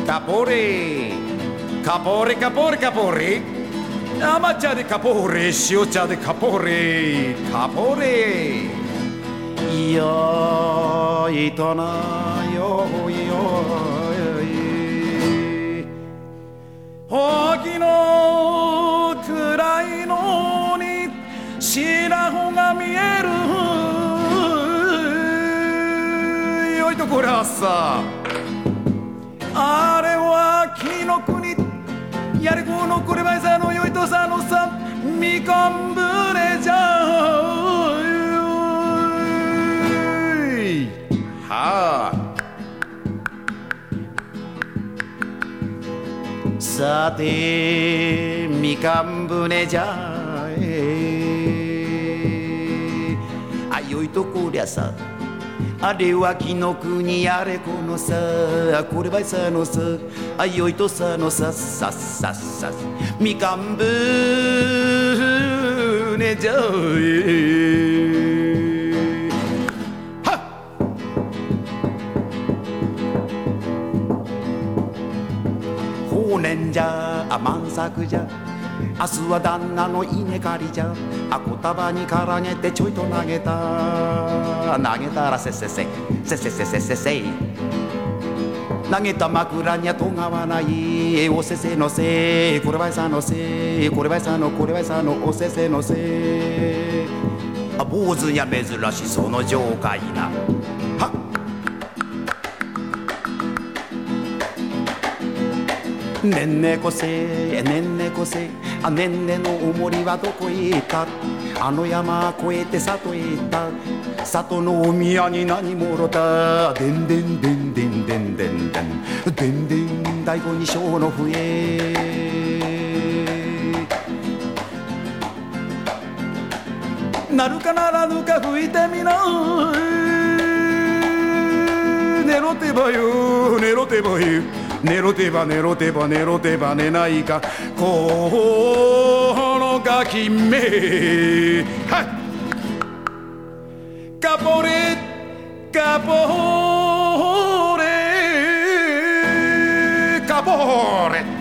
Capore, capore, capore, capore. Ama茶でカポーレ、塩茶でカポーレ、カポーレ。よいとなよいよい。沖の暗いのに白穂が見える。よいとこれはさ。あれは紀の国やれこのこればいさのよいとさのさみかんぶれじゃはあさてみかんぶねじゃあよいとこりゃさあれは紀の国やれこのさこればいさのさあよいとさのささささみかんぶねじゃはっ法然じゃ満作じゃ明日は旦那の稲刈りじゃあこたばにからげてちょいと投げたらせせせせせせせせせ投げた枕にはとがわないおせせのせこれはさのせこれはさのこれはさのおせせのせあ坊主には珍しいその上海なはっねんねこせねんねこせあねんねのおもりはどこへ行ったあの山越えて里へ行った里のお宮に何もろたでんでんでんでんでんでんでんでんでん大悟に小の笛なるかならぬか吹いてみな寝ろてばよ寝ろてばよ寝ろてば寝ろてば寝ろてば寝ないかこのガキめはっカポレカポレカポレ